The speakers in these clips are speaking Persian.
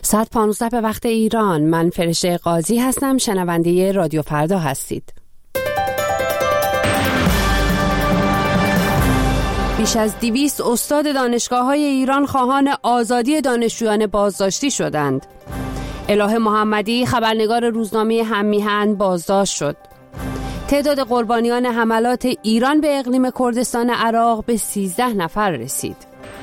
1:15 به وقت ایران. من فرشته قاضی هستم. شنونده رادیو فردا هستید. بیش از 200 استاد دانشگاه‌های ایران خواهان آزادی دانشجویان بازداشتی شدند. الهه محمدی خبرنگار روزنامه هم‌میهن بازداشت شد. تعداد قربانیان حملات ایران به اقلیم کردستان عراق به 13 نفر رسید.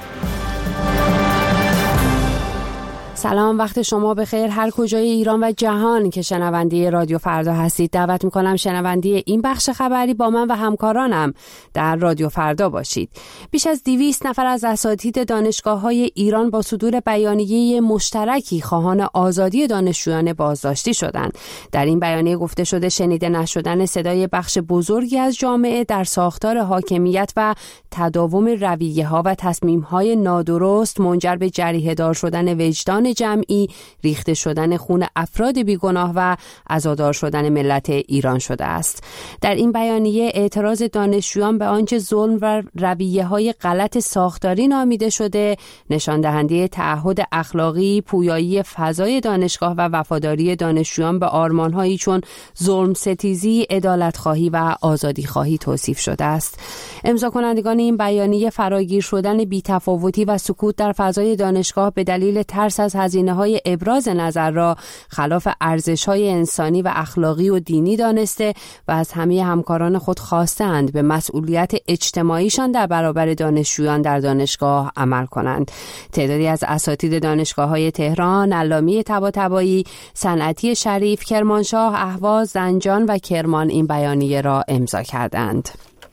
سلام، وقت شما بخیر هر کجای ایران و جهان که شنونده رادیو فردا هستید. دعوت میکنم شنونده این بخش خبری با من و همکارانم در رادیو فردا باشید. بیش از 200 نفر از اساتید دانشگاه‌های ایران با صدور بیانیه مشترکی خواهان آزادی دانشجویان بازداشتی شدند. در این بیانیه گفته شده شنیده نشدن صدای بخش بزرگی از جامعه در ساختار حاکمیت و تداوم رویه‌ها و تصمیم‌های نادرست منجر به جریحه‌دار شدن وجدان جمعی، ریخته شدن خون افراد بیگناه و عزادار شدن ملت ایران شده است. در این بیانیه اعتراض دانشجویان به آنچه ظلم و رویه‌های غلط ساختاری نامیده شده، نشان دهنده تعهد اخلاقی، پویایی فضای دانشگاه و وفاداری دانشجویان به آرمان‌هایی چون ظلم ستیزی، عدالت‌خواهی و آزادی‌خواهی توصیف شده است. امضا کنندگان این بیانیه فراگیر شدن بی‌تفاوتی و سکوت در فضای دانشگاه به دلیل ترس از هزینه‌های ابراز نظر را خلاف ارزش‌های انسانی و اخلاقی و دینی دانسته و از همه همکاران خود خواستند به مسئولیت اجتماعیشان در برابر دانشجویان در دانشگاه عمل کنند. تعدادی از اساتید دانشگاه‌های تهران، علمی طباطبایی، صنعتی شریف، کرمانشاه، اهواز، زنجان و کرمان این بیانیه را امضا کردند.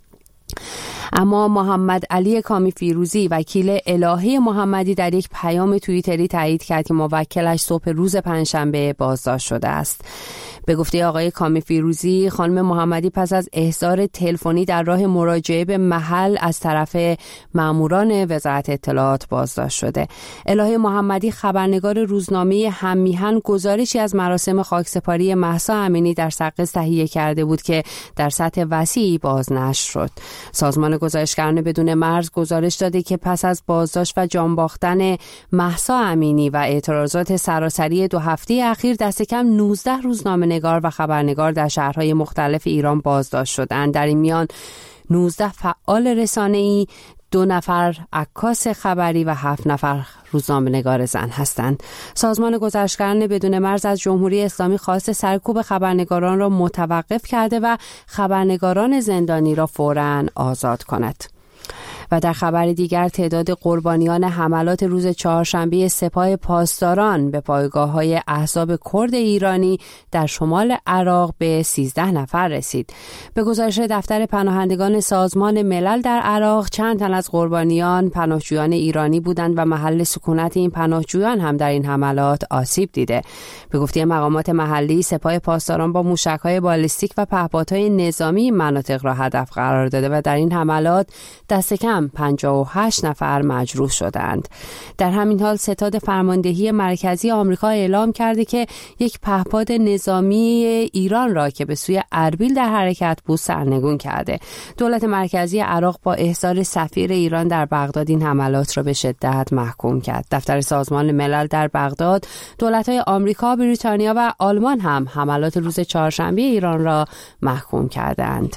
اما محمد علی کامی فیروزی وکیل الهه محمدی در یک پیام توییتری تایید کرد که موکلش صبح روز پنجشنبه بازداشت شده است. به گفته آقای کامی فیروزی، خانم محمدی پس از احضار تلفنی در راه مراجعه به محل از طرف ماموران وزارت اطلاعات بازداشت شده. الهه محمدی خبرنگار روزنامه هم‌میهن گزارشی از مراسم خاکسپاری مهسا امینی در سقز تهیه کرده بود که در سطح وسیعی بازنشر شد. سازمان گزارشگران بدون مرز گزارش داده که پس از بازداشت و جان باختن مهسا امینی و اعتراضات سراسری 2 هفته اخیر دست کم 19 روزنامه‌نگار و خبرنگار در شهرهای مختلف ایران بازداشت شدند. در این میان 19 فعال رسانه‌ای، 2 نفر عکاس خبری و 7 نفر روزنامه‌نگار زن هستند. سازمان گزارشگران بدون مرز از جمهوری اسلامی خواست سرکوب خبرنگاران را متوقف کرده و خبرنگاران زندانی را فوراً آزاد کند. و در خبر دیگر تعداد قربانیان حملات روز چهارشنبه سپاه پاسداران به پایگاه‌های احزاب کرد ایرانی در شمال عراق به 13 نفر رسید. به گزارش دفتر پناهندگان سازمان ملل در عراق، چند تن از قربانیان پناهجویان ایرانی بودند و محل سکونت این پناهجویان هم در این حملات آسیب دیده. به گفته مقامات محلی، سپاه پاسداران با موشک‌های بالیستیک و پهپادهای نظامی مناطق را هدف قرار داده و در این حملات دست کم 58 نفر مجروح شدند. در همین حال ستاد فرماندهی مرکزی آمریکا اعلام کرده که یک پهپاد نظامی ایران را که به سوی اربیل در حرکت بود سرنگون کرده. دولت مرکزی عراق با احضار سفیر ایران در بغداد این حملات را به شدت محکوم کرد. دفتر سازمان ملل در بغداد، دولت‌های آمریکا، بریتانیا و آلمان هم حملات روز چهارشنبه ایران را محکوم کردند.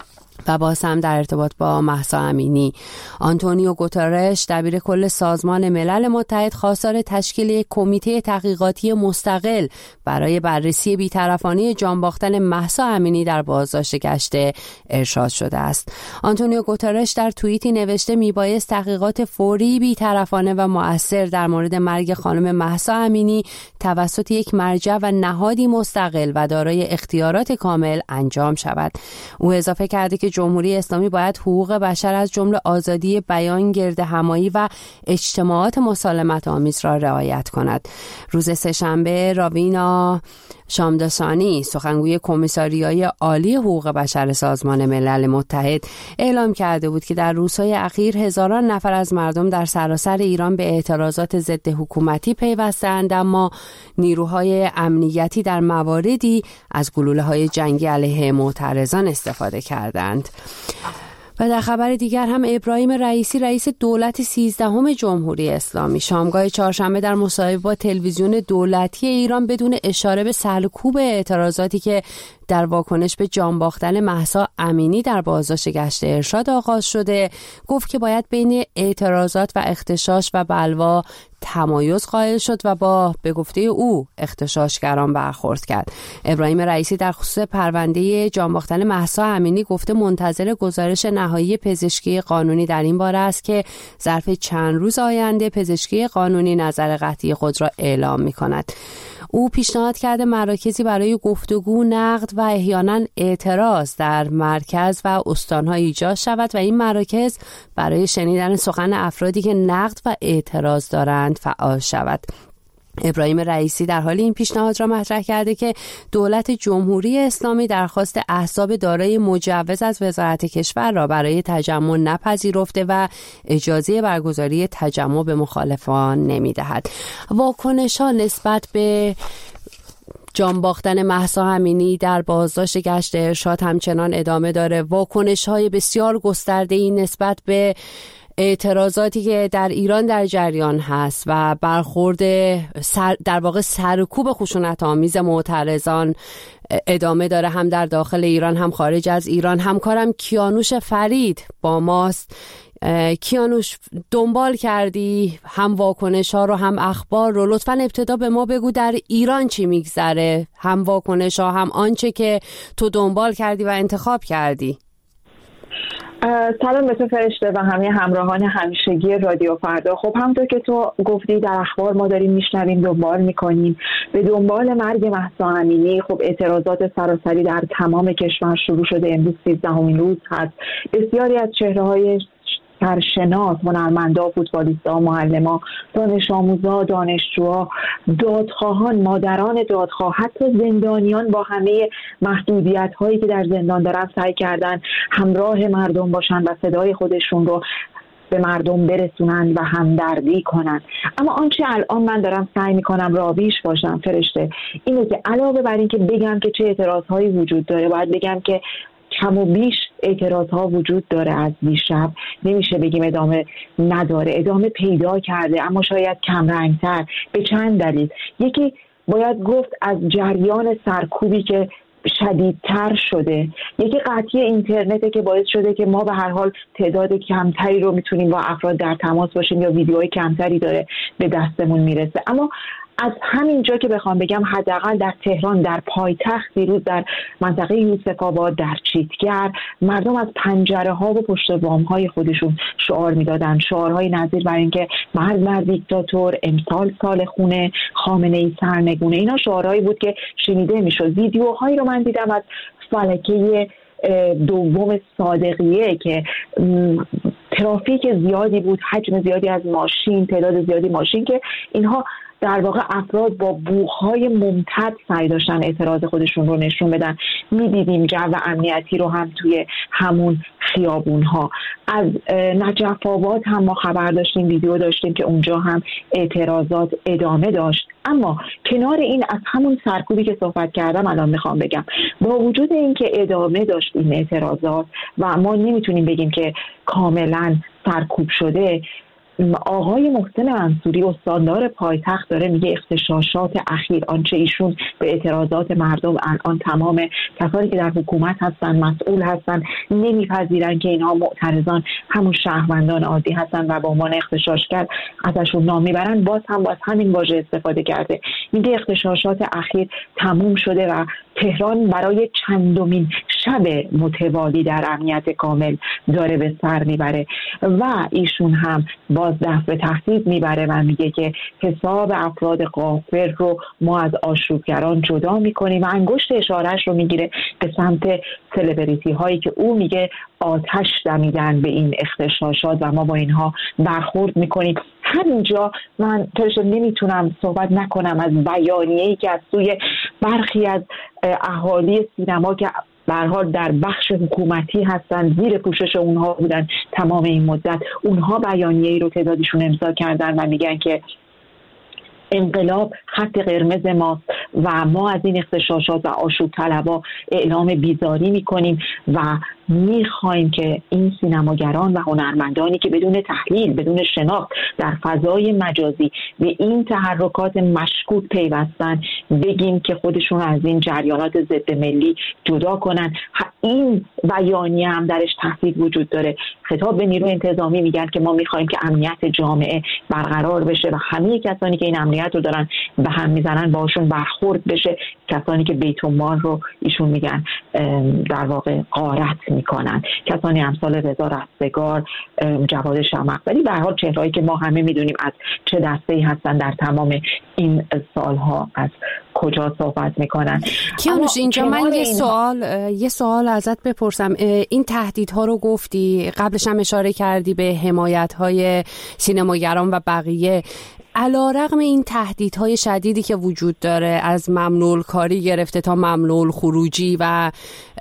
و باز هم در ارتباط با مهسا امینی، آنتونیو گوترش دبیر کل سازمان ملل متحد خواستار تشکیل یک کمیته تحقیقاتی مستقل برای بررسی بی‌طرفانه جان باختن مهسا امینی در بازداشت گشته ارشاد شده است. آنتونیو گوترش در توییتی نوشته میبایست تحقیقات فوری، بی‌طرفانه و مؤثر در مورد مرگ خانم مهسا امینی توسط یک مرجع و نهادی مستقل و دارای اختیارات کامل انجام شود. او اضافه کرده که جمهوری اسلامی باید حقوق بشر از جمله آزادی بیان، گردهمایی و اجتماعات مسالمت آمیز را رعایت کند. روز سه‌شنبه راوینا شامداسانی، سخنگوی کمیساریای عالی حقوق بشر سازمان ملل متحد، اعلام کرده بود که در روزهای اخیر هزاران نفر از مردم در سراسر ایران به اعتراضات ضد حکومتی پیوستند، اما نیروهای امنیتی در مواردی از گلوله‌های جنگی علیه معترضان استفاده کردند. و در خبر دیگر هم ابراهیم رئیسی رئیس دولت 13 جمهوری اسلامی شامگاه چهارشنبه در مصاحبه با تلویزیون دولتی ایران بدون اشاره به سرکوب اعتراضاتی که در واکنش به جان باختن مهسا امینی در بازداشت گشت ارشاد آغاز شده گفت که باید بین اعتراضات و اغتشاش و بلوا تمایز قائل شد و با به گفته او اغتشاشگران برخورد کرد. ابراهیم رئیسی در خصوص پرونده جان باختن مهسا امینی گفته منتظر گزارش نهایی پزشکی قانونی در این باره است که ظرف چند روز آینده پزشکی قانونی نظر قطعی خود را اعلام می‌کند. او پیشنهاد کرده مراکزی برای گفتگو، نقد و احیانا اعتراض در مرکز و استان‌ها ایجاد شود و این مراکز برای شنیدن سخن افرادی که نقد و اعتراض دارند فعال شود. ابراهیم رئیسی در حال این پیشنهاد را مطرح کرده که دولت جمهوری اسلامی درخواست احزاب دارای مجوز از وزارت کشور را برای تجمع نپذیرفته و اجازه برگزاری تجمع به مخالفان نمی‌دهد. واکنش‌ها نسبت به جان باختن مهسا امینی در بازداشت گشت ارشاد همچنان ادامه داره. واکنش‌های بسیار گسترده‌ای نسبت به اعتراضاتی که در ایران در جریان هست و برخورد در واقع سرکوب خشونت‌آمیز معترضان ادامه داره، هم در داخل ایران هم خارج از ایران. همکارم کیانوش فرید با ماست. کیانوش، دنبال کردی هم واکنش ها رو هم اخبار رو، لطفاً ابتدا به ما بگو در ایران چی میگذره، هم واکنش ها هم آنچه که تو دنبال کردی و انتخاب کردی. سلام به تو فرشته و همه همراهان همیشگی رادیو فردا. خب همونطور که تو گفتی در اخبار ما داریم میشنویم، دنبال میکنیم به دنبال مرگ مهسا امینی. خب اعتراضات سراسری در تمام کشور شروع شده. امروز 13مین روز هست. بسیاری از چهره‌های سرشناس، هنرمندا، فوتبالیستا، معلما، دانش آموزا، دانشجوها، دادخواهان، مادران دادخواه، حتی زندانیان با همه محدودیت هایی که در زندان دارن سعی کردن همراه مردم باشن و صدای خودشون رو به مردم برسونن و همدردی کنن. اما آنچه الان من دارم سعی میکنم راویش باشم فرشته اینه که علاوه بر این که بگم که چه اعتراضهایی وجود داره، باید بگم که کم و بیش اعتراض ها وجود داره. از دیشب نمیشه بگیم ادامه نداره، ادامه پیدا کرده، اما شاید کم رنگتر. به چند دلیل. یکی باید گفت از جریان سرکوبی که شدیدتر شده، یکی قطعی اینترنته که باعث شده که ما به هر حال تعداد کمتری رو میتونیم با افراد در تماس باشیم یا ویدیوهای کمتری داره به دستمون میرسه. اما از همین جا که بخوام بگم حداقل در تهران، در پایتخت، دیروز در منطقه یوسف آباد، در چیتگر، مردم از پنجره ها و پشت بام های خودشون شعار میدادن، شعارهای نظیر بر اینکه مرگ بر دیکتاتور، امسال سال خونه، خامنه ای سرنگونه. اینا شعارهایی بود که شنیده میشد. ویدیوهایی رو من دیدم از فلکه دوم صادقیه که ترافیک زیادی بود، حجم زیادی از ماشین، تعداد زیادی ماشین که اینها در واقع افراد با بوق‌های ممتد سعی داشتن اعتراض خودشون رو نشون بدن. می‌دیدیم جو امنیتی رو هم توی همون خیابون‌ها. از نجف آباد هم ما خبر داشتیم، ویدیو داشتیم که اونجا هم اعتراضات ادامه داشت. اما کنار این، از همون سرکوبی که صحبت کردم الان میخوام بگم، با وجود این که ادامه داشت این اعتراضات و ما نمیتونیم بگیم که کاملا سرکوب شده، آقای محسن منصوری استاندار پایتخت داره میگه اغتشاشات اخیر، آنچه ایشون به اعتراضات مردم الان تمام کسانی که در حکومت هستن، مسئول هستن، نمیپذیرن که اینها معترضان همون شهروندان عادی هستن و به عنوان اغتشاشگر ازشون نام میبرن. باز هم باز همین واژه استفاده کرده، میگه اغتشاشات اخیر تموم شده و تهران برای چندمین شب متوالی در امنیت کامل داره به سر میبره و ایشون هم باز دست به تهدید میبره و میگه که حساب افراد غافل رو ما از آشوبگران جدا میکنیم و انگشت اشارهش رو میگیره به سمت سلبریتی هایی که او میگه آتش دمیدن به این اغتشاشات و ما با اینها برخورد میکنیم. همینجا من نمیتونم صحبت نکنم از بیانیه‌ای که از سوی برخی از اهالی سینما که به هر حال در بخش حکومتی هستن، زیر پوشش اونها بودن تمام این مدت، اونها بیانیه‌ای رو تعدادشون امضا کردن و میگن که انقلاب خط قرمز ماست و ما از این اغتشاشات و آشوب طلبا اعلام بیزاری میکنیم و میخوایم که این سینماگران و هنرمندانی که بدون تحلیل، بدون شناخت در فضای مجازی به این تحرکات مشکوک پیوستن، بگیم که خودشون از این جریانات ضد ملی جدا کنن. این بیانیه هم درش تهدید وجود داره. خطاب به نیروی انتظامی میگن که ما میخوایم که امنیت جامعه برقرار بشه و همه کسانی که این امنیت رو دارن به هم میزنن باشون برخورد بشه. کسانی که بیت المال رو ایشون میگن در واقع غارت میکنن، کسانی امثال رضا رستگار، جواد شمقبری، به هر حال چهرهایی که ما همه میدونیم از چه دسته‌ای هستن، در تمام این سالها از کجا صحبت میکنن. کیانوش اینجا من یه سوال ازت بپرسم. این تهدیدها رو گفتی، قبلش هم اشاره کردی به حمایت‌های سینماگران و بقیه. علیرغم این تهدیدهای شدیدی که وجود داره، از ممنوع کاری گرفته تا ممنوع خروجی و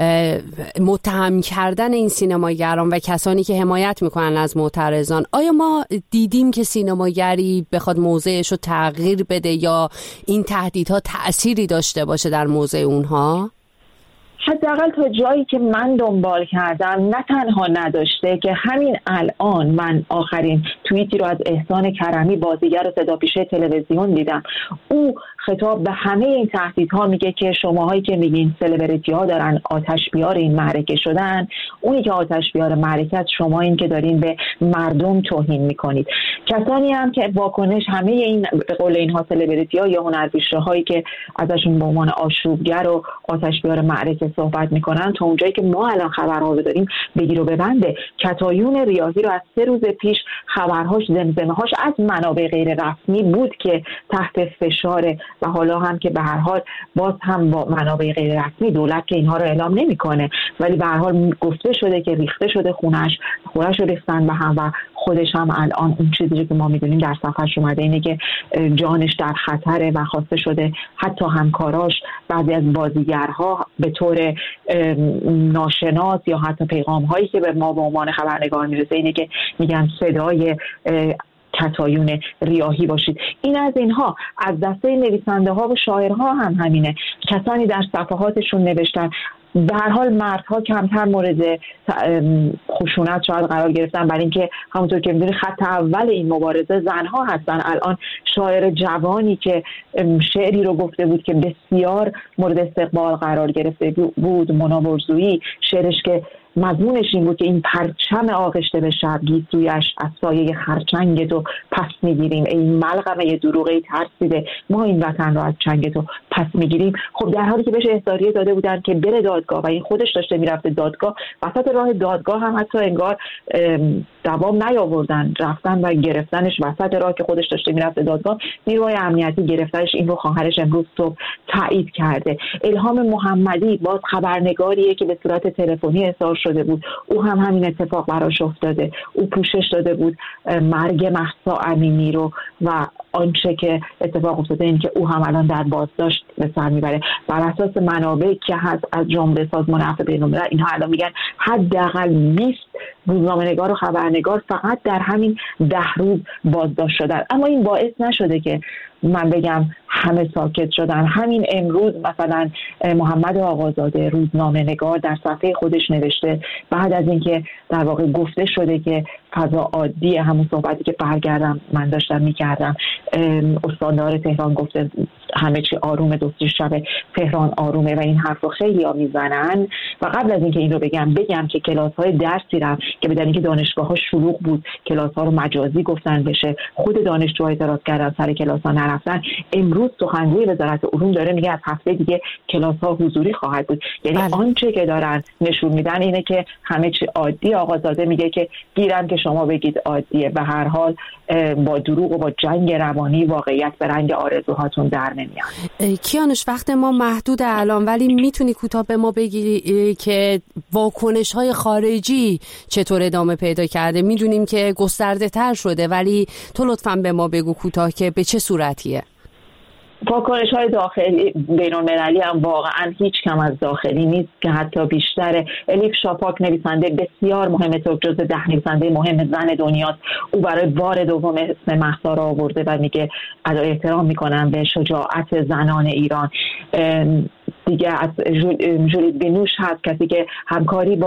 متهم کردن این سینماگران و کسانی که حمایت میکنن از معترضان، آیا ما دیدیم که سینماگری بخواد موضعش رو تغییر بده یا این تهدیدها تأثیری داشته باشه در موضع اونها؟ حداقل تا جایی که من دنبال کردم نه تنها نداشته، که همین الان من آخرین توییتی رو از احسان کرمی، بازیگر صداپیشه تلویزیون دیدم. او خطاب به همه این تهدیدها میگه که شماهایی که میگین سلبریتی ها دارن آتش بیار این معرکه شدن، اونی که آتش بیار معرکه شما این که دارین به مردم توهین میکنید. کسانی هم که واکنش همه این به قول اینها سلبریتی ها یا هنرپیشه هایی که ازشون به عنوان آشوبگر و آتش بیار معرکه صحبت میکنن، تا اونجایی که ما الان خبرها رو داریم بگیر و ببنده. کتایون ریاحی رو از 3 روز پیش خبرهاش، زمزمه‌هاش از منابع غیر رسمی بود که تحت فشاره و حالا هم که به هر حال باز هم با منابع غیر رسمی، دولت که اینها رو اعلام نمیکنه ولی به هر حال گفته شده که ریخته شده خونش رو ریختن به هم و خودش هم الان اون چیزی که ما میدونیم در صفحه‌اش اومده اینه که جانش در خطره و خواسته شده حتی همکاراش، بعضی از بازیگرها به طور ناشناس یا حتی پیغام‌هایی که به ما به عنوان خبرنگار میرسه اینه که میگن صدای کتایون ریاحی باشید. این از اینها. از دسته نویسنده ها و شاعرها هم همینه. کسانی در صفحاتشون نوشتن. به هر حال مردها کمتر مورد خشونت شاید قرار گرفتن، برای اینکه همونطور که می‌دونید خط اول این مبارزه زنها هستن. الان شاعر جوانی که شعری رو گفته بود که بسیار مورد استقبال قرار گرفته بود، مونا برزویی، شعرش که مضمونش این بود که این پرچم آغشته به شب گیسویش از سایه خرچنگ تو پس میگیریم، این ملغمه دروغی ترسیده ما این وطن رو از چنگ تو پس میگیریم. خب در حالی که بهش احضاریه داده بودن که بره دادگاه و این خودش داشته میرفته دادگاه، وسط راه دادگاه هم حتی انگار دوام نیاوردن، رفتن و گرفتنش وسط راه که خودش داشته میرفته دادگاه. نیروهای امنیتی گرفتنش. این رو خواهرش امروز صبح تایید کرده. الهام محمدی باز خبرنگاریه که به صورت تلفنی احضار شده بود، او هم همین اتفاق براش افتاده. او پوشش داده بود مرگ مهسا امینی رو و آنچه که اتفاق افتاده این که او هم الان در بازداشت به سر میبره. بر اساس منابعی که هست از جمله سازمان عفو بین‌الملل، اینها الان میگن حداقل 20 روزنامه‌نگار و خبرنگار فقط در همین 10 روز بازداشت شدن. اما این باعث نشده که من بگم همه ساکت شدن. همین امروز مثلا محمد آقازاده روزنامه‌نگار در صفحه خودش نوشته بعد از اینکه در واقع گفته شده که فضا عادیه، همون صحبتی که برگردم من داشتم میکردم، استاندار تهران گفته همه چی آرومه، دوستی شب تهران آرومه و این حرف رو خیلی ها میزنن. و قبل از اینکه این رو بگم که کلاس‌های درسی رم که بدن اینکه دانشگاه‌ها شلوغ بود، کلاس‌ها رو مجازی گفتن بشه، خود دانشجوها اعتراض کردن سر کلاس‌ها نرفتن. امروز سخنگوی وزارت علوم داره میگه از هفته دیگه کلاس‌ها حضوری خواهد بود. یعنی آنچه که دارن نشون میدن اینه که همه چی عادی. آقازاده میگه که گیرم که شما بگید عادیه. به هر حال با دروغ و با جنگ روانی واقعیت به رنگ آرزوهاتون در نمیاد. کیانوش وقت ما محدود الان، ولی میتونی کوتاه به ما بگی که واکنش‌های خارجی چطور ادامه پیدا کرده؟ میدونیم که گسترده تر شده، ولی تو لطفاً به ما بگو کوتاه که به چه صورتیه. واکنش‌های داخلی بین‌المللی هم واقعا هیچ کم از داخلی نیست که حتی بیشتره. الیف شاپاک نویسنده بسیار مهم، جزو 10 نویسنده مهم زن دنیاست. او برای بار دوم اسم مهسا را آورده و میگه ادای احترام میکنم به شجاعت زنان ایران. دیگه از جولیت بینوش هست، کسی که همکاری با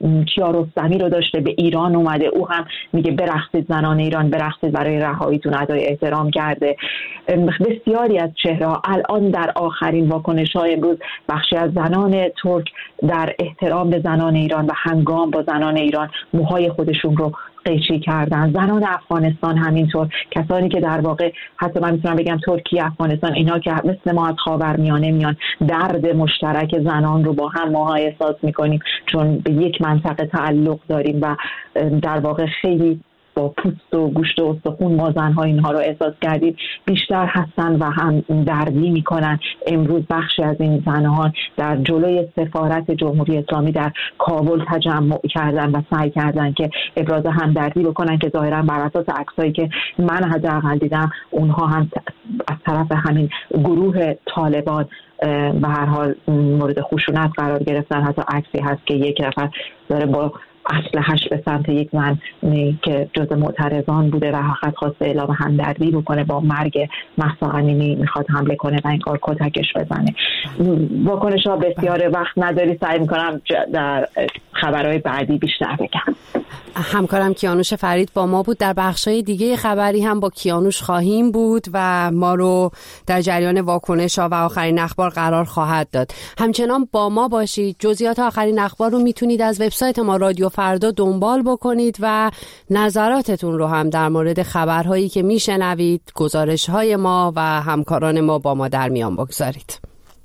کیارستمی رو داشته، به ایران اومده، او هم میگه برقصید زنان ایران، برقصید برای رهاییتون، ادای احترام کرده. بسیاری از چهره‌ها الان در آخرین واکنش‌های امروز بخشی از زنان ترک در احترام به زنان ایران و همگام با زنان ایران موهای خودشون رو قیچی کردن. زنان افغانستان همینطور، کسانی که در واقع حتی من میتونم بگم ترکیه، افغانستان، اینا که مثل ما از خاورمیانه میان، درد مشترک زنان رو با هم ماها احساس میکنیم، چون به یک منطقه تعلق داریم و در واقع خیلی با پوست و گوشت و استخون ما زنها اینها رو احساس کردیم، بیشتر هستن و هم دردی میکنن. امروز بخشی از این زنها در جلوی سفارت جمهوری اسلامی در کابل تجمع کردن و سعی کردن که ابراز همدردی بکنن که ظاهرا بر اساس عکسایی که من حداقل دیدم اونها هم از طرف همین گروه طالبان به هر حال مورد خشونت قرار گرفتن. حتی عکسی هست که یک نفر داره با اسلحه‌اش به سمت یک زن که جز معترضان بوده و فقط خواسته اعلام همدردی بکنه با مرگ مهسا امینی میخواد حمله کنه و این کار کتکش بزنه. واکنش‌ها بسیاره، وقت نداری، سعی میکنم در خبرهای بعدی بیشتر بگم. همکارم کیانوش فرید با ما بود. در بخشای دیگه خبری هم با کیانوش خواهیم بود و ما رو در جریان واکنش‌ها و آخرین اخبار قرار خواهد داد. همچنان با ما باشید. جزئیات آخرین اخبار رو میتونید از وبسایت ما رادیو فردا دنبال بکنید و نظراتتون رو هم در مورد خبرهایی که میشنوید، گزارش‌های ما و همکاران ما با ما در میان بگذارید.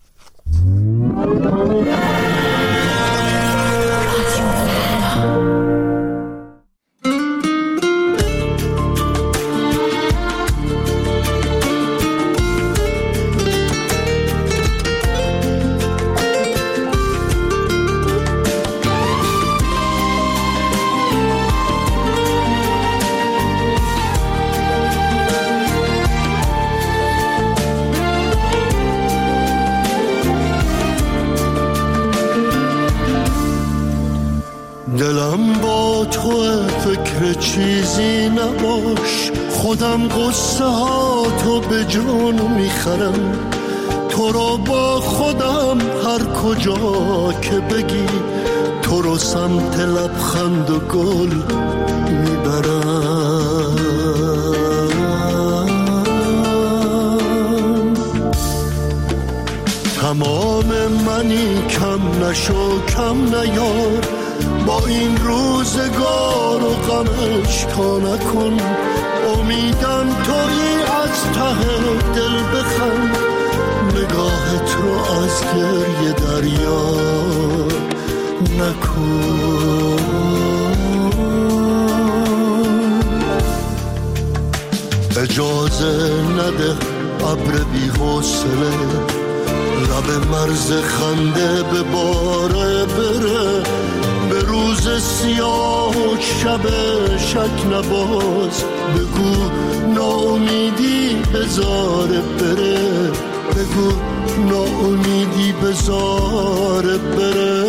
دلم با تو فکر چیزی نباش، خودم قصه ها تو به جان میخرم، تو رو با خودم هر کجا که بگی، تو رو سمت لبخند و گل میبرم. تمام منی، کم نشو کم نیار، با این روزگار و غمش تا نکن، امیدم تویی از ته دل بخند، نگاهت رو از گریه دریا نکن. اجازه نده ابر بی حوصله لب مرز خنده به باره بره، به روز سیاه و شب شک نباز، بگو ناامیدی بذاره بره، بگو ناامیدی بذاره بره.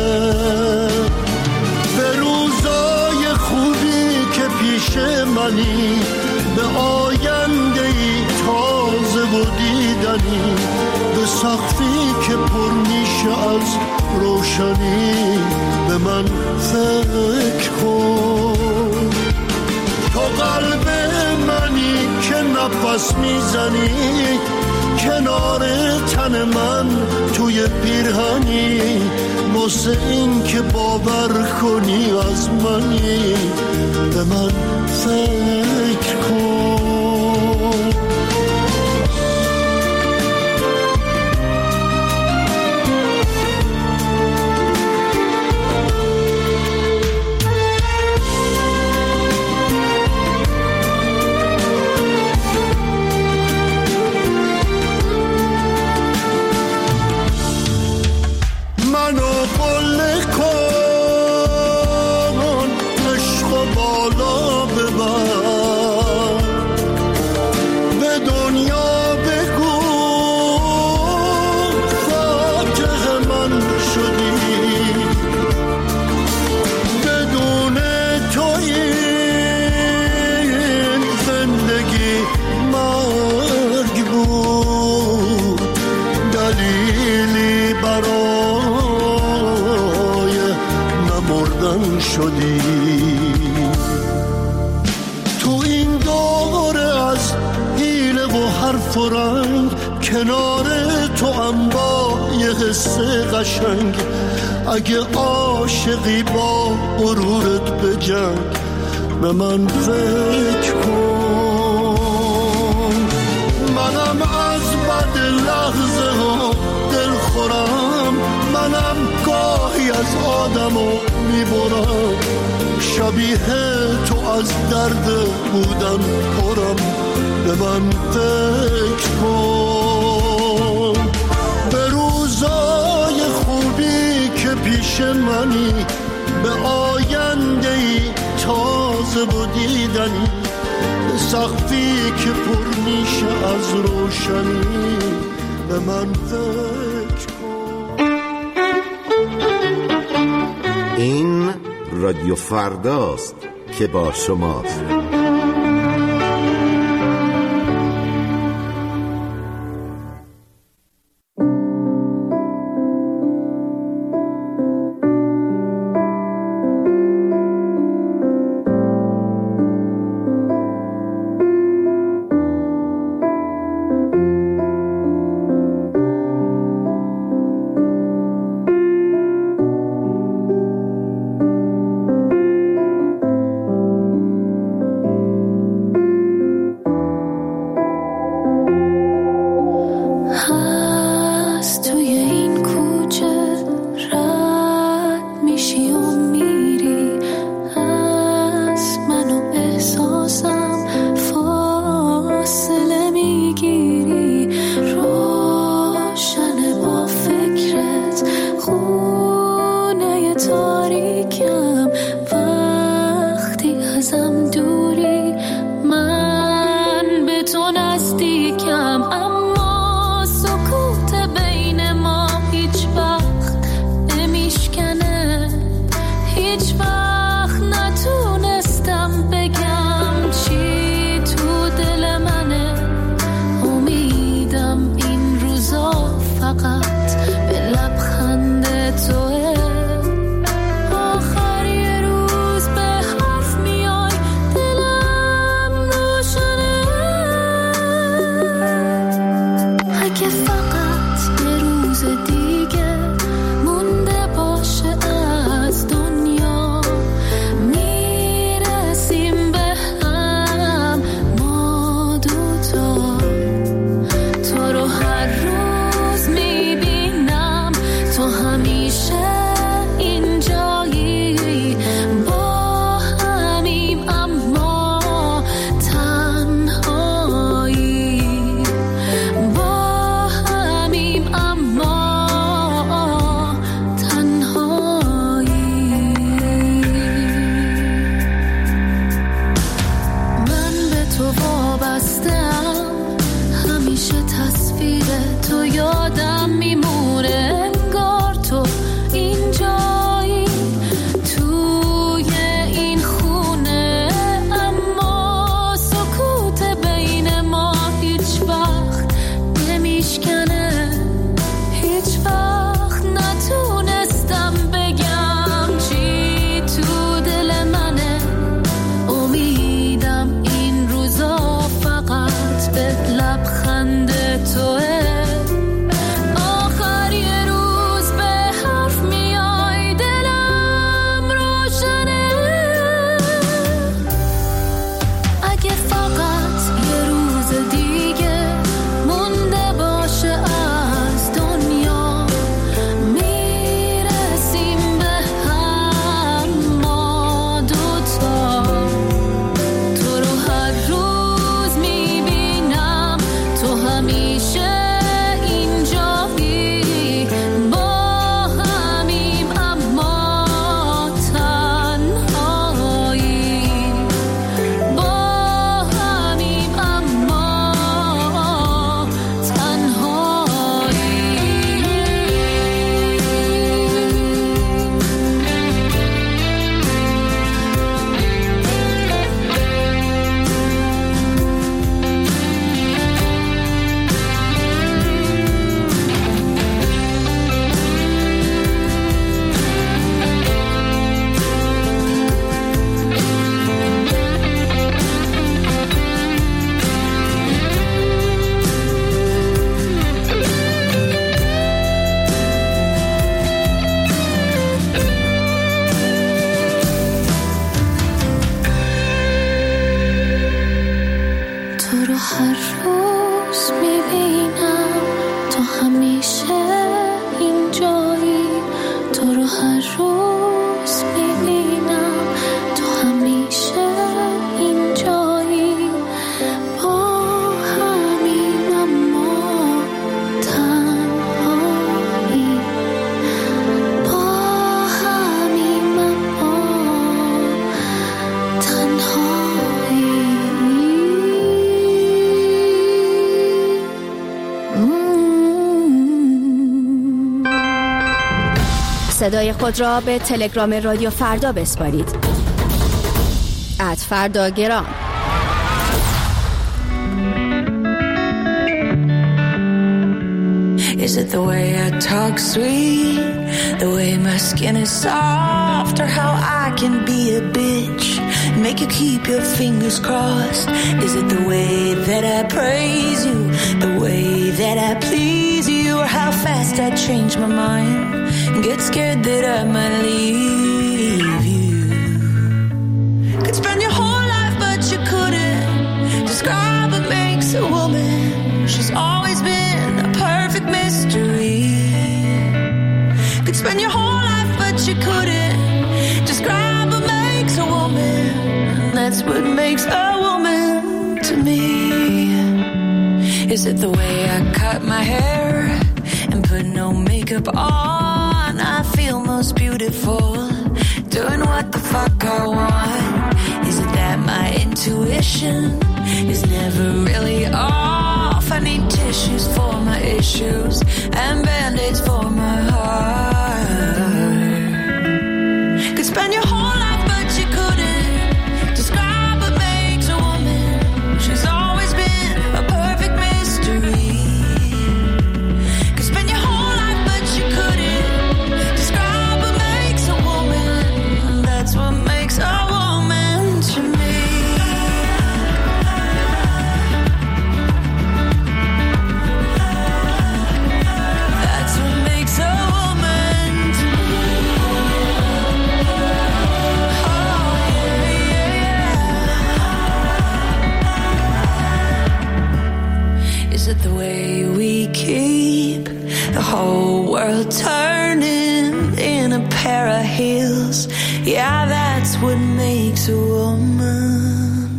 به روزای خوبی که پیش منی، به آینده‌ای تازه و دیدنی، به سقفی که پر میشه از روشنی، به من فکر کن. تو قلب منی که نفس میزنی، کنار تن من توی پیرهنی، واسه این که باور کنی از منی، به من فکر کن. شدی. تو این دوره از حیله و حرف و رنگ، کنار تو هم با یه قصه قشنگ. اگه عاشقی با غرورت بجنگ، به من فکر کن. منم از بد لحظه ها دل خورم، منم گاهی از آدمو میبرم. شبیه تو از درد بودن پرم، به من فکر کن. به روزای خوبی که پیش منی، به آینده‌ای تازه و دیدنی، به سقفی که پر میشه از روشنی، به من فکر کن. این رادیو فرداست که با شماست. میبینم تو همیشه اینجایی، تو رو هر روز میبینم تو همیشه اینجایی، با همین اما تنهایی، با همین اما تنهایی. صدای خود را به تلگرام رادیو فردا بسپارید. @فرداگرام. Is it the way I talk sweet, the way my skin is soft, or how I can be a bitch, make you keep your fingers crossed? Is it the way that I praise you, the way that I please you, or how fast I change my mind and get scared that I might leave you? Could spend your whole life but you couldn't describe what makes a woman. She's always been a perfect mystery. Could spend your whole life but you couldn't describe what makes a woman. That's what makes a woman to me. Is it the way I cut my hair and put no makeup on? I feel most beautiful doing what the fuck I want. Is it that my intuition is never really off? I need tissues for my issues and band-aids for my heart. Could spend your whole life but you couldn't describe what makes a woman. She's always been a perfect mystery. Could spend your whole life but you couldn't describe what makes a woman. That's what makes a woman to me. That's what makes a woman to me. Oh, yeah, yeah. Is it the way we keep the whole world turning in a pair of heels? Yeah, that's what makes a woman.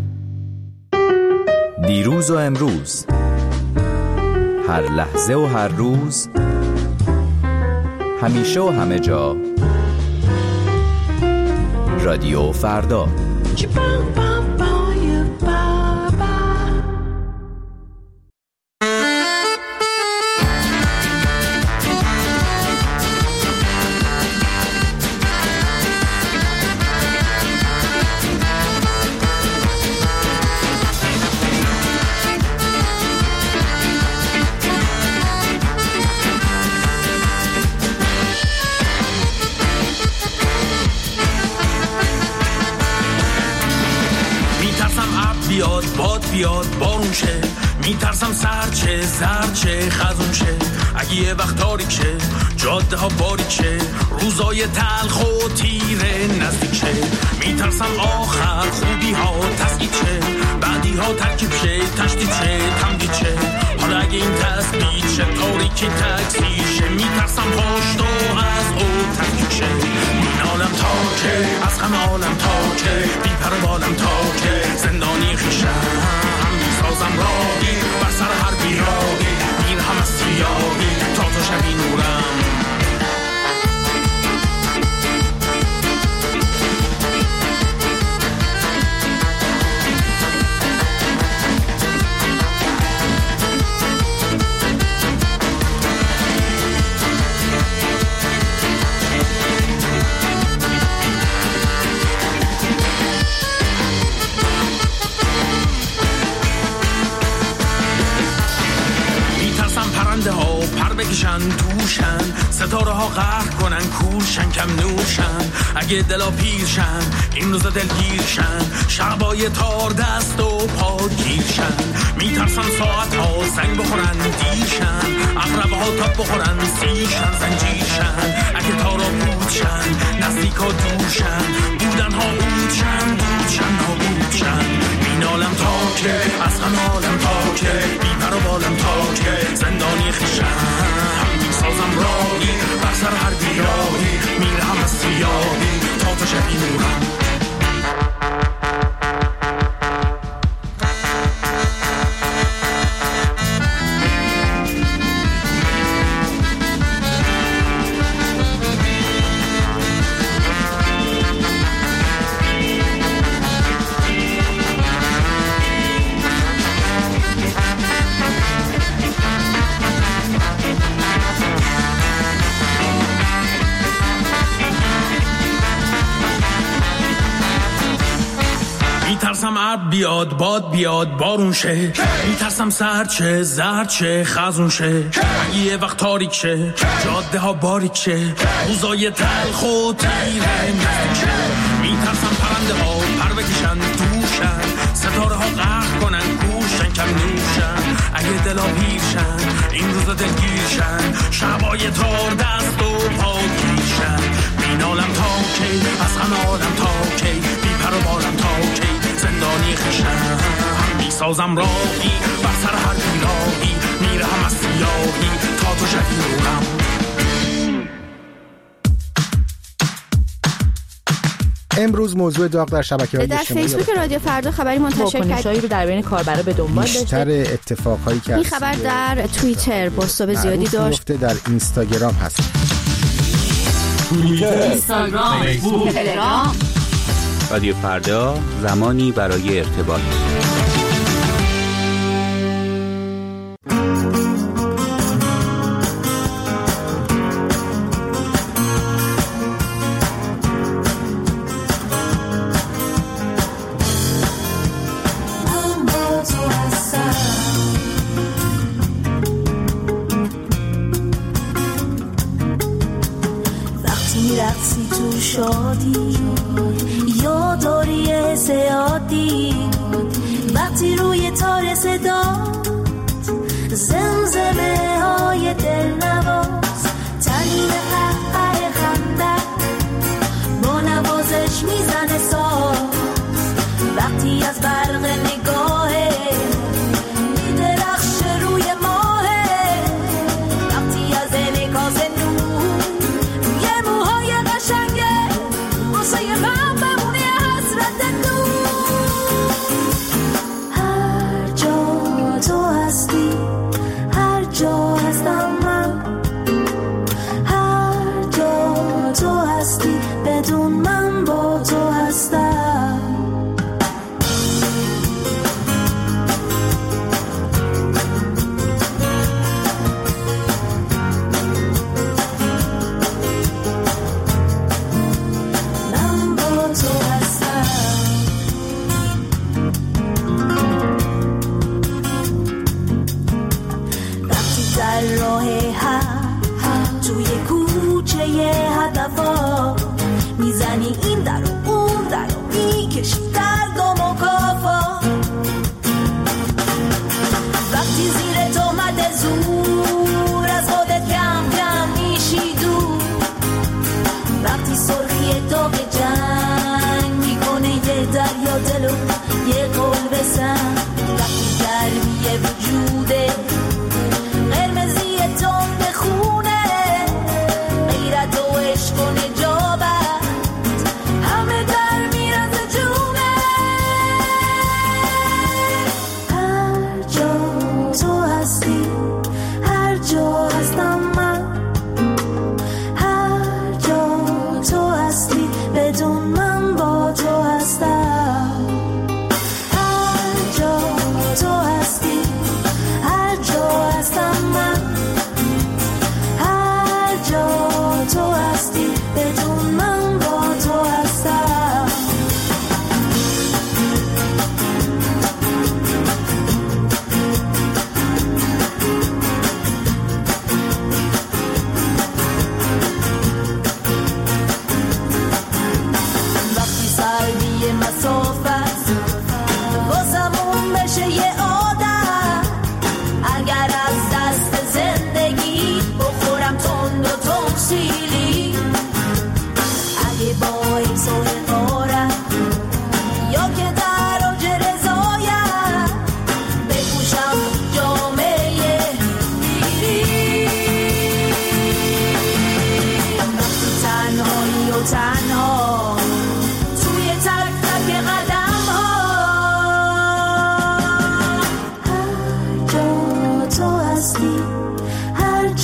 دیروز و امروز، هر لحظه و هر روز، همیشه و همه جا، رادیو فردا. بیاد بارون شه، میترسم سرچه زرچه خزون شه. اگه یه وقت تاریک شه، جاده ها باریک شه، روزای تلخ و تیره نزدیک شه. میترسم آخر خوبی ها تسکید شه، بعدی ها ترکیب شه، تشدید شه، تمدید شه. حالا اگه این تثبیت شه، تاریکی تکثیر شه، میترسم پشت و از او تفکیک شه. این عالم تا که، از همه عالم تا که، بی پر و بالم تا که، زندانی خیشم سازم راهی بر سر هر بیراهی، این هم از سیاهی تا تو شبی نورم. بکشن توشن، ستاره ها قهر کنن کورشن کم نورشن. اگه دلا پیرشن این روزا دلگیرشن، شبای تار دست و پا گیرشن. میترسن ساعت ها زنگ بخورن دیرشن، اقربه ها تاب بخورن سیرشن زنجیرشن. اگه تارا بودشن نزدیک ها دورشن، بودن ها بودشن بودشن ها بودشن. این عالم تا که از همه عالم تا که بی پر و بالم تا که زندانی خشم هم میسازم راهی بر سر هر بیراهی میرم از سیاهی تا تو شبی نورم. میترسم عرب بیاد باد بیاد بارون شه، میترسم سرد شه زرد شه خزون شه، اگه یه وقت تاریک شه جاده ها باریک شه روزای تلخ و تیره میترسم پرنده ها پر بکشن توشن ستاره ها غرق کنن گوشن کم نوشن اگه دلا پیرشن این روزا دلگیرشن شبای تار دست و پا گیرشن بینالم تا کی از همه آدم تا کی بی پر و بالم تا کی زندانی خشم میسازم راهی بر سر هر بیراهی میرم از سیاهی تا تو شدی نورم. امروز موضوع داغ در شبکه‌های اجتماعی در فیسبوک رادیو فردا خبری منتشر کرد رو در بین کاربرا به دنبال داشته. بیشتر اتفاقهایی که این خبر در توییتر بوستو زیادی داشت. در اینستاگرام هست. توییتر، اینستاگرام، فیسبوک، تلگرام. رادیو فردا زمانی برای ارتباط. رقصی تو شادی یا داری زیادی وقتی روی تار صدات زمزمه های دل نواز تنین قهقه خنده با نوازش میزنه ساز وقتی از برق نگاهه میدرخشه روی ماهه وقتی از انعکاس میزنی این در و اون در و میکشی درد و مکافا وقتی زیر تهمت زور از خودت کم کم میشی دور وقتی سرخی داغ جنگ میکنه یه دریا دلو یه قلب سنگ وقتی گرمی وجوده قرمزی تند خونه غیرت و عشق و نجابت همه در میرز جونه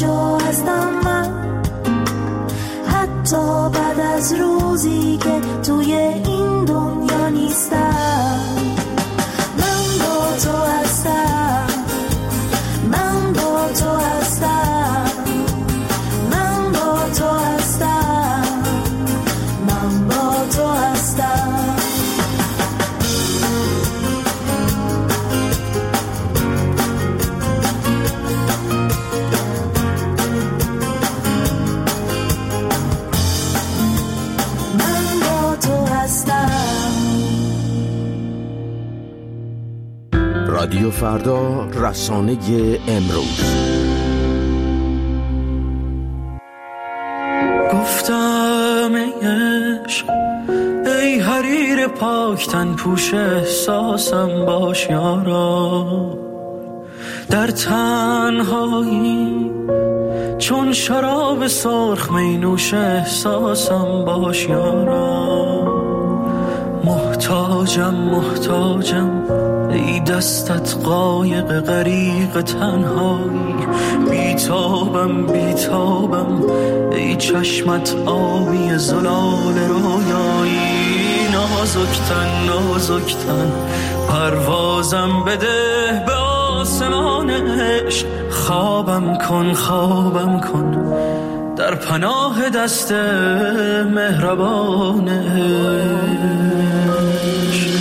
جا هستم من، حتی بعد از روزی که توی این دنیا نیستم. من با تو هستم، من با تو هستم، من با تو هستم، من با تو هستم. رادیو فردا، رسانه امروز. گفتم ای عشق، ای حریر پاکتن پوش احساسم باش یارا، در تنهایی چون شراب سرخ می نوش احساسم باش یارا. محتاجم محتاجم ای دستت قایق غریق تنهایی، بیتابم بیتابم ای چشمت آبی زلال رویایی. نازکتن نازکتن پروازم بده به آسمان عشق، خوابم کن خوابم کن در پناه دست مهربان عشق.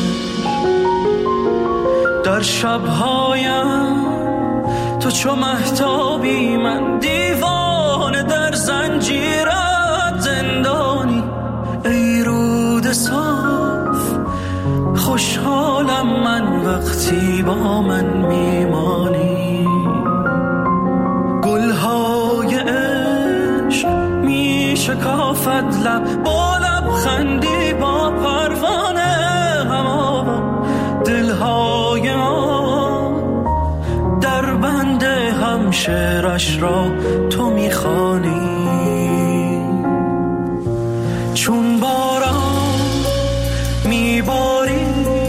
در شبهایم تو چو مهتابی، من دیوانه در زنجیرت زندانی. ای رود صاف خوشحالم من وقتی با من میمانی. گلهای عشق می شکافد لب با لبخندی با پروانه هوا. دلهای ما در بند هم شعرش را تو میخوانی. چون باران میباری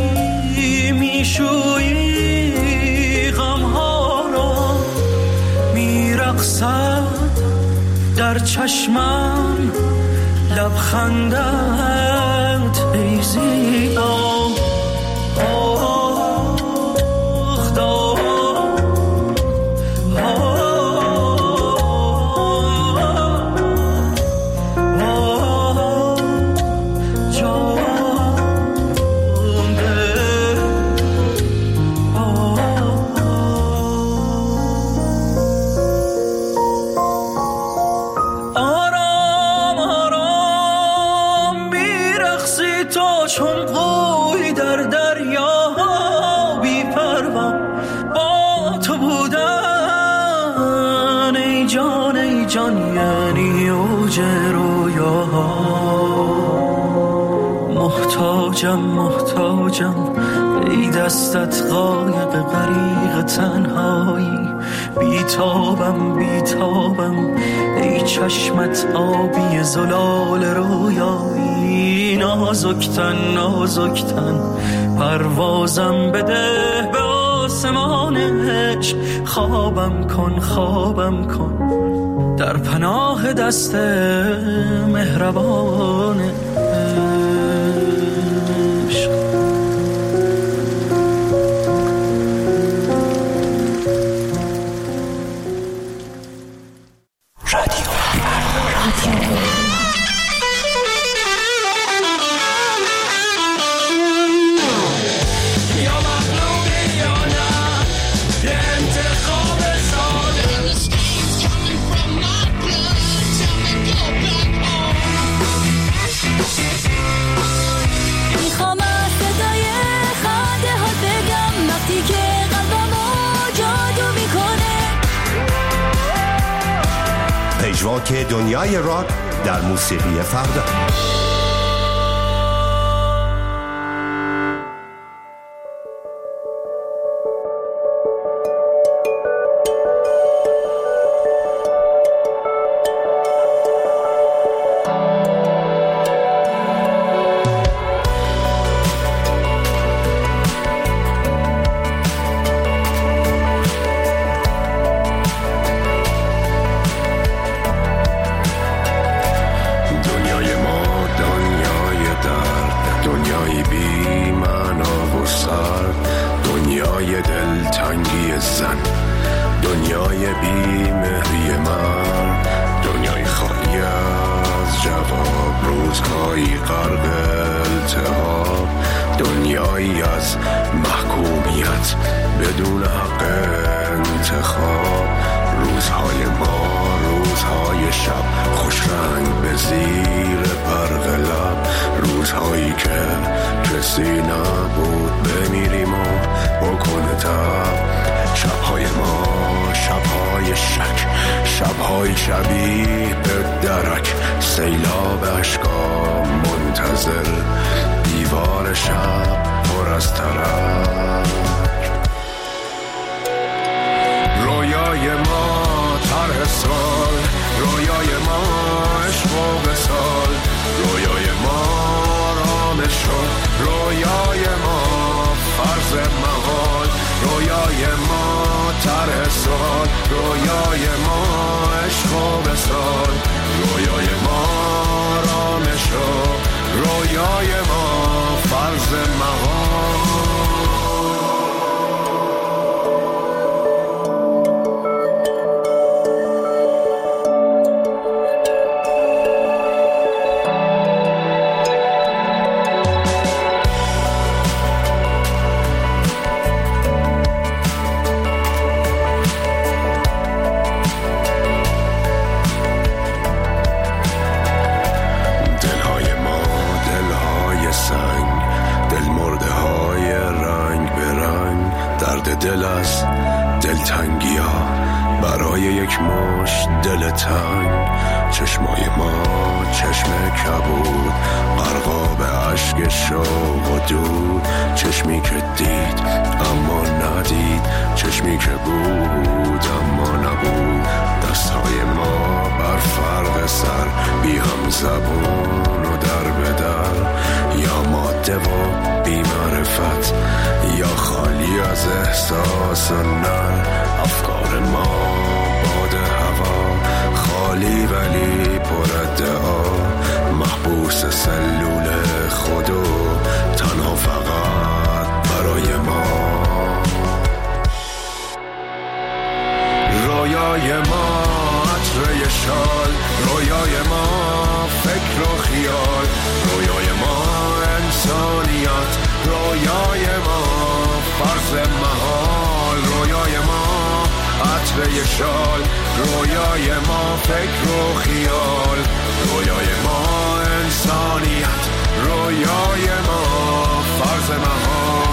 میشویی غمها را، میرقصد در چشمم لبخندت ای زیبا. محتاجم محتاجم ای دستت قایق غریق تنهایی، بیتابم بیتابم ای چشمت آبی زلال رویایی. نازکتن نازکتن پروازم بده به آسمان عشق، خوابم کن خوابم کن در پناه دست مهربان عشق. پژواک دنیای راک در موسیقی فردا. شبهای شب خوش رنگ به زیر برق لب، روزهایی که کسی نبود بمیریم و بکنه تب، شبهای ما شبهای شک، شبهای شبیه به درک، سیلاب اشکا منتظر دیوار شب پر از ترک. رویای ما طرح سال، رویای ما عشق و وصال، رویای ما رامش و رویای ما فرض محال، رویای ما طرح سال، رویای ما عشق و وصال، رویای ما رامش و رویای ما فرض محال. دل از دلتنگی ها برای یک مشت دل تنگ، چشمای ما چشم کبود غرقاب عشق شوق و دود، چشمی که دید اما ندید، چشمی که بود اما نبود، دستهای ما بر فرق سر بی هم زبون و در به در، یا ماده و بی معرفت یا خالی از احساس و نر، افکار ما باد هوا خالی ولی پر ادعا، محبوس سلول خودو تنها فقط برای ما. رویای ما عطر شال، رویای ما فکر و خیال، رویای ما انسانیت، رویای ما فرض محال، رویای ما عطر شال، رویای ما فکر و خیال، رویای ما انسانیت، رویای ما فرض محال.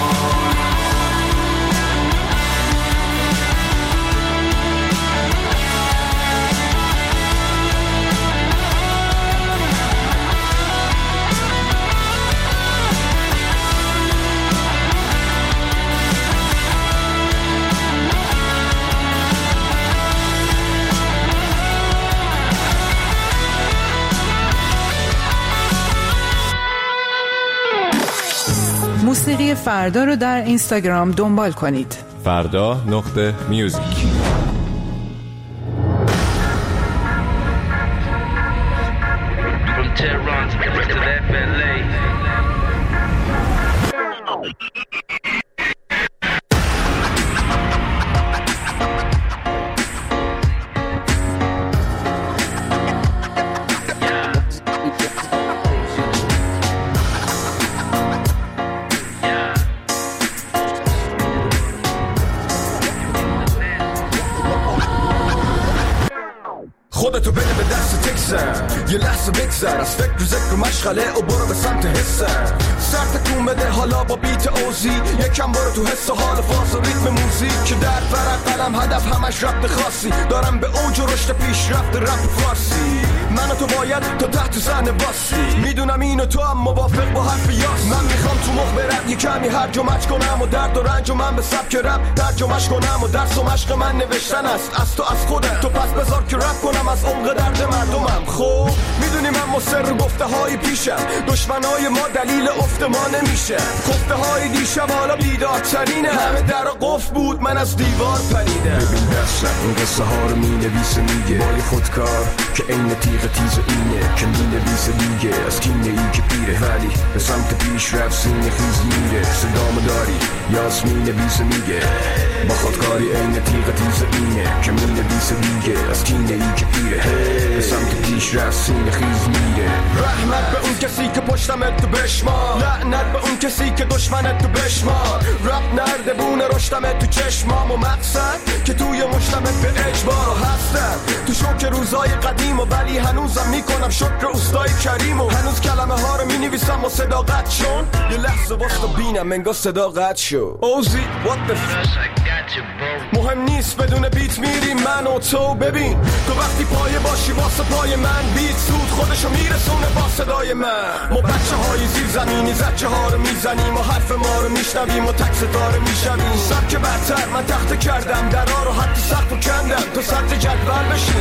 موسیقی فردا رو در اینستاگرام دنبال کنید. فردا.میوزیک. خودتو بده به دست تکسم، یه لحظه بگذر از فکر و ذکر و مشغله و برو به سمت حسم، سر تکون بده حالا با بیت اوزی، یکم برو تو حس و حال فاز و ریتم موزیک، که در ورق قلم هدف همش ربط خاصی، دارم به اوج و رشد پیشرفت رپ فارسی، من و تو باید تا تحت صحنه باسی، میدونم این و تو هم موافق با حرف یاس، من میخوام تو مخ برم یه کمی هرج و مرج کنم و درد و رنج و من به سبک رپ ترجمه‌اش کنم و درس و مشق من نوشتن است از تو از خودت، تو پس بذار که رپ کنم از عمق درد مردمم. خب میدونی من مصر گفته های پیشم، دشمنای ما دلیل افت ما نمیشه، خفته های دیشب حالا بیدارترینه، همه در قفل بود من از دیوار پریدم. ببین دستم این قصه ها رو مینویسه میگه بای خودکار که عین تیغ تیز اینه که مینویسه دیگه از کینه ای که پیره، ولی به سمت پیش رفت سینه خیز میره، صدامو داری یاس مینویسه میگه با خودکاری عین تیغ تیز اینه که مینویسه دیگه از کینه ای که پیره، به سمت پیش رفت سینه خیز میره. رحمت به اون کسی که پشتمت تو بشمار، لعنت به اون کسی که دشمنت تو بشمار، رب نردبون رشتمت تو چشمام و مقصد که توی مشتمت به اجبار هستم، تو شکر روزای قدیم و ولی هنوزم میکنم شکر اوستای کریم و هنوز کلمه ها رو مینویسم با صداقت چون یه لحظه واسه بینم انگار صداقت شو اوزی what the مهم نیست بدون بیت میریم من و تو ببین تو وقتی پایه باشی واسه پای من بیت سود خودشو میرسونه با صدای من ما بچه های زیر زمینی زچه ها رو میزنیم و حرف ما رو میشنویم و تک ستاره میشویم سبک برتر من تخته کردم درها رو حتی سقف و کندم تو سطح جدول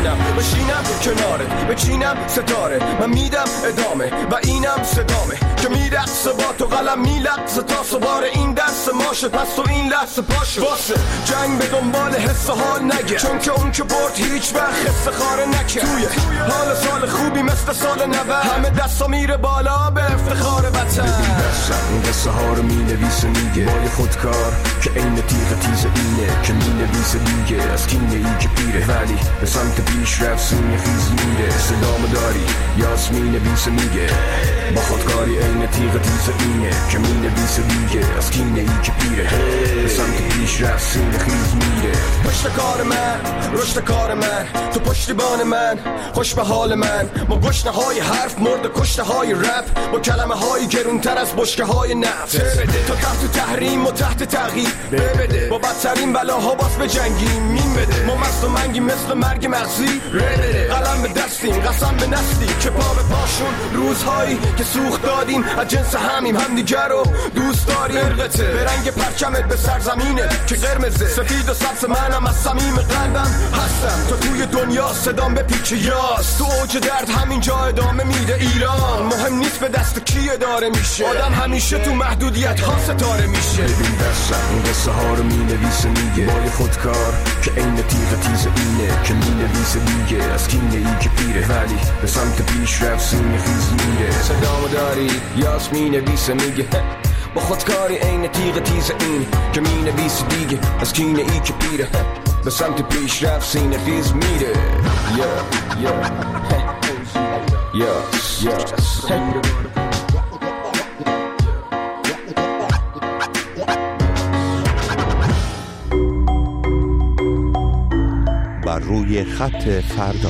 بشینم کنارت بچینم ستاره من میدم ادامه و اینم صدامه که میرقصه با تو قلم میلقصه تا سبار این دست ماشه پس تو این لحظه پاشه واسه جنگ به دنبال حس حال نگه چون که اون که برد هیچ وقت حس خاره نکه توی حال سال خوبی مثل سال 90 همه دستا میره بالا به افتخار وطن ببین دستم این قصه ها رو مینویسه میگه مال خودکار که این تیغ تیز اینه که مینویسه دیگه از کینه ای که پیره ولی به سمت پیش رفت سینه خیز میره صدامو داری یاس مینویسه میگه با خودکاری این تیغ تیز اینه که مینویسه دیگه از کینه ای که پیره به سمت پیش رفت سینه خیز میره پشت کار من رشد کار من تو پشتیبان من خوش به حال من با گشنه های حرف مرد کشته های رپ با کلمه های گرونتر از بشکه های نفت تا تحت تحریم و تحت تغییر بده با بدترین بلاها باز به جنگیم مین بده ما مست و منگی مثل مرگ مغزی قلم به دستیم قسم به نستی که پا به پاشون روزهایی که سوخت دادیم از جنس همیم همدیگر رو دوست داریم ارقته به رنگ پرچمت به سرزمینه که قرمزه سفید و سبز منم از صمیم قلبم هستم تو توی دنیا صدام به پیچ یاس تو اوج درد همینجا ادامه میده ایران مهم نیست به دست کی اداره میشه آدم همیشه تو محدودیت ها ستاره میشه ببین دستم این قصه ها رو مینویسه میگه مال خودکار که این تیغ تیز اینه که مینویسه دیگه از کینه ای که پیره ولی به سمت پیش رفت سینه خیز میره صدامو داری یاس مینویسه میگه با خودکاری این تیغ تیز این که مینویسه دیگه از کینه ای که پیره به سمت پیش رفت سینه خیز میره بر روی خط فردا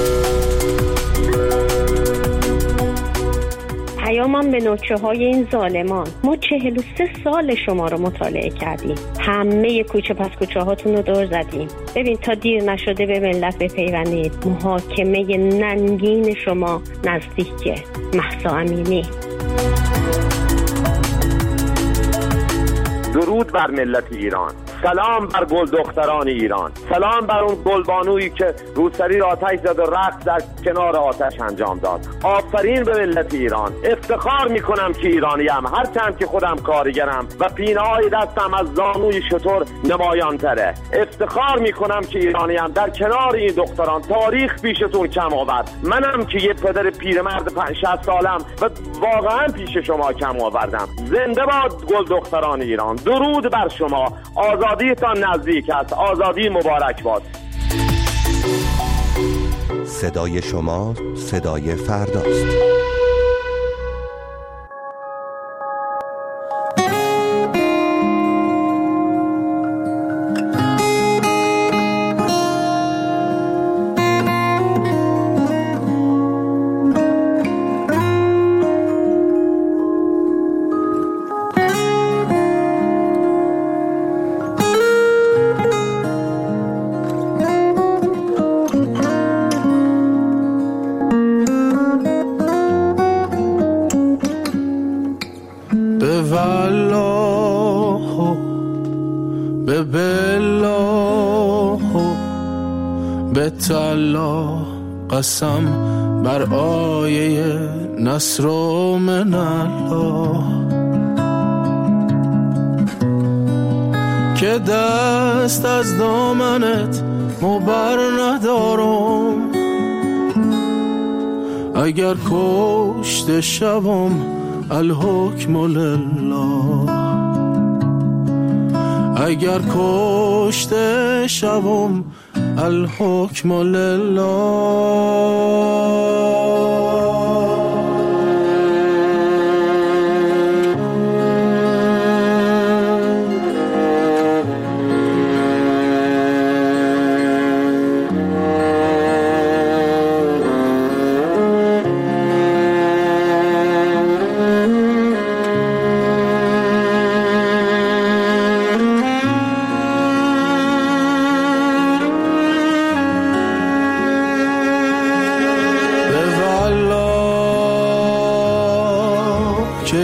پیامم به نوچه های این ظالمان ما 43 سال شما رو مطالعه کردیم همه کوچه پس کوچه هاتون رو دور زدیم ببین تا دیر نشده به ملت بپیوندید محاکمه ننگین شما نزدیکه مهسا امینی درود بر ملت ایران سلام بر گل دختران ایران سلام بر اون گلبانویی که روسری را آتش زد و رقص در کنار آتش انجام داد آفرین به ملت ایران افتخار میکنم که ایرانیم هرچند که خودم کارگرم و پینه‌های دستم از زانوی شتر نمایان تره افتخار میکنم که ایرانیم در کنار این دختران تاریخ پیشتون کم آورد منم که یه پدر پیرمرد 50 سالم و واقعا پیش شما کم آوردم زنده باد گل دختران ایران درود بر شما آزادیتان نزدیک است آزادی مبارک باد صدای شما صدای فرداست قسم بر آیه نصر و من الله که دست از دامنت مبر ندارم اگر کشته شوم الحکم لله اگر کشته شوم الحکم لله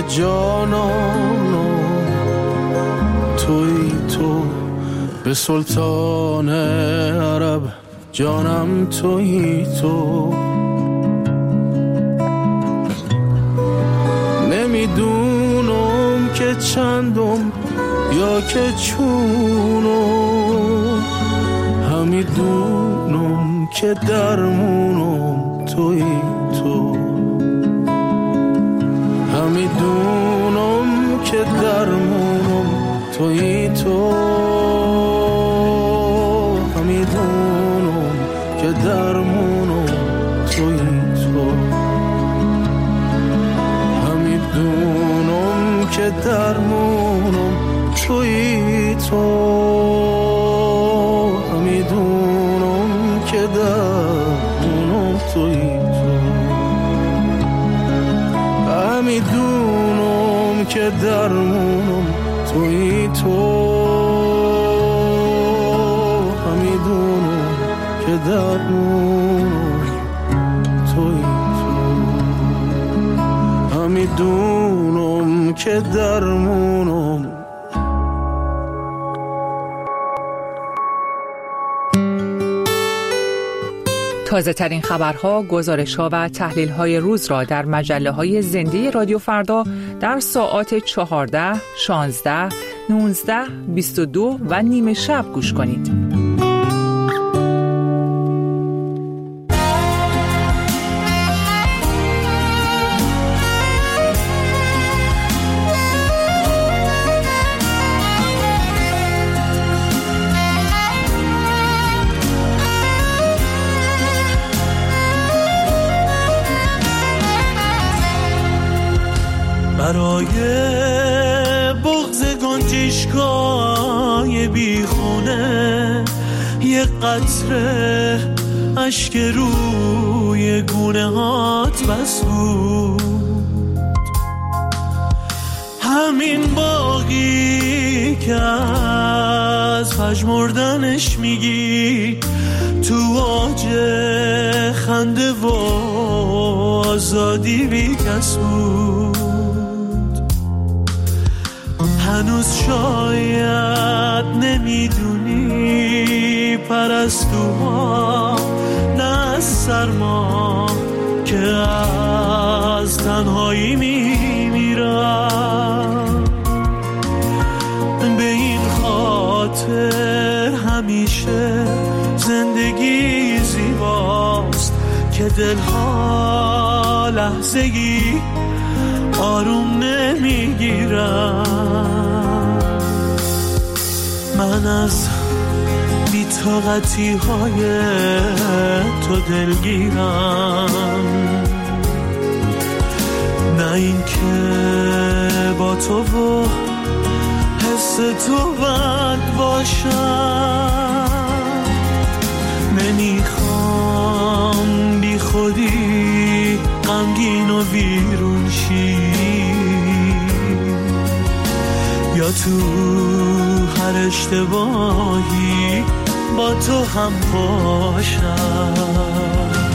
جانانم توی تو، به سلطان عرب جانم توی تو. نمیدونم که چندم یا که چونم، همیدونم که درمونم توی تو، همیدونم که درمونم توی تو، همیدونم که درمونم توی تو، همیدونم که درمونم توی تو، همیدونم که درمونم توی تو، همیدونم که درمونم توی تو، همیدونم که درمونم توی تو، همیدونم که درمونم. تازه ترین خبرها، گزارش‌ها و تحلیل‌های روز را در مجله‌های زنده رادیو فردا در ساعات 14، 16، 19، 22 و نیمه شب گوش کنید. برای بغض گنجشگاه بیخونه یه قطره اشک روی گونه هات بس بود، همین باقی که از پژمردنش میگی تو اوج خنده و آزادی بی کس بود. هنوز شاید نمیدونی پرستوها نه از سرما که از تنهایی میمیرن، به این خاطر همیشه زندگی زیباست که دلها لحظه‌ای آروم نمیگیرن. من از بی‌طاقتی های تو دلگیرم، نه این که با تو و حس تو بد باشم، نمیخوام بی خودی غمگین و ویرون شی یا تو هر اشتباهی با تو هم باشم.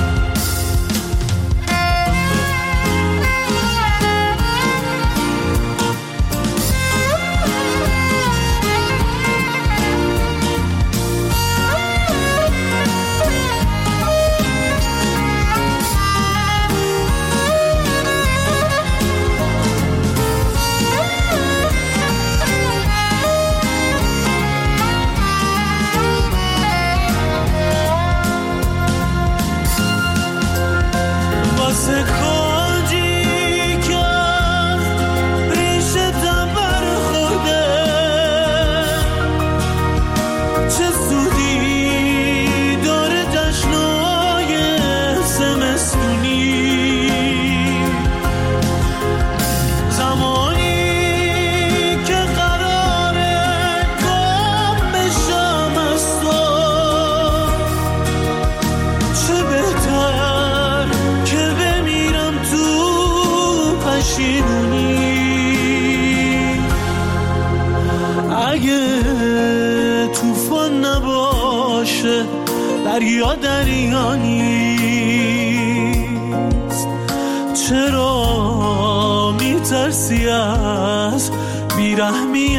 دریا دریا نیست، چرا میترسی از بیرحمی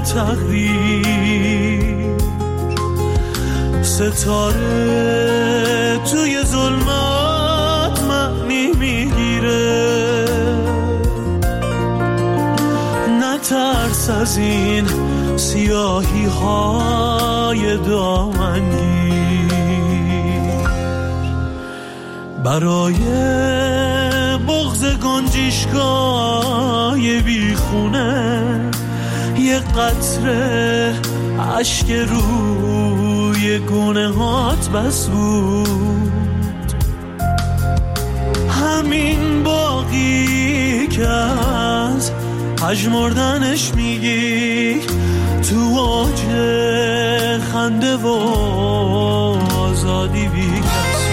تقدیر. ستاره توی ظلمات معنی میگیره، نترس از این سیاهی های دامنگیر. برای بغض گنجشگاه بیخونه یه قطره اشک روی گونه‌هات بس بود. همین باقی که از پژمردنش میگی تو اوج خنده و آزادی بی کس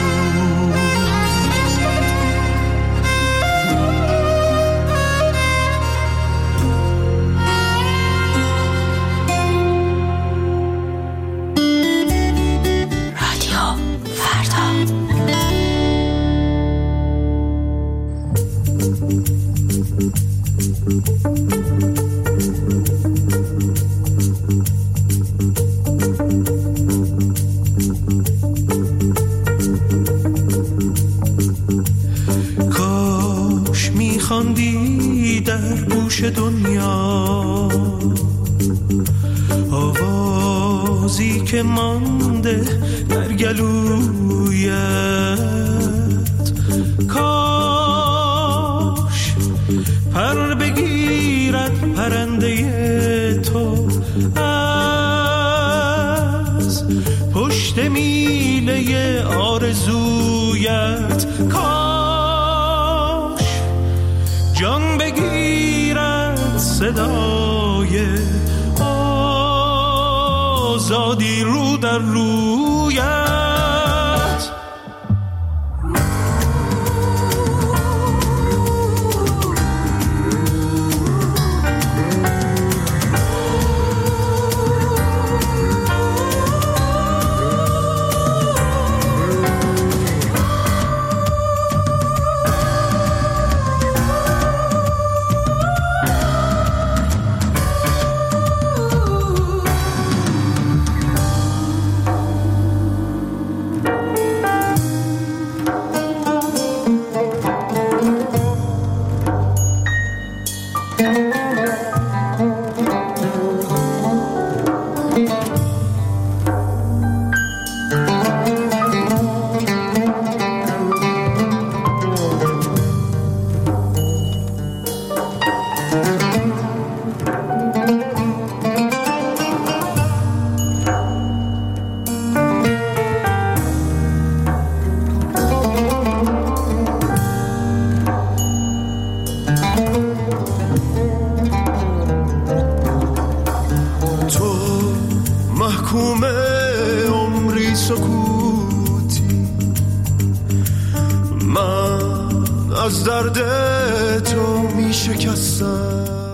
کاش میخواندی در گوش دنیا آوازی که مانده در گلویت. کاش پر بگیرد پرنده تو از پشت میله آرزویت. کاش جان بگیرد صدای آزادی رو در رویت. محکوم عمری سکوتی، من از درد تو می شکستم.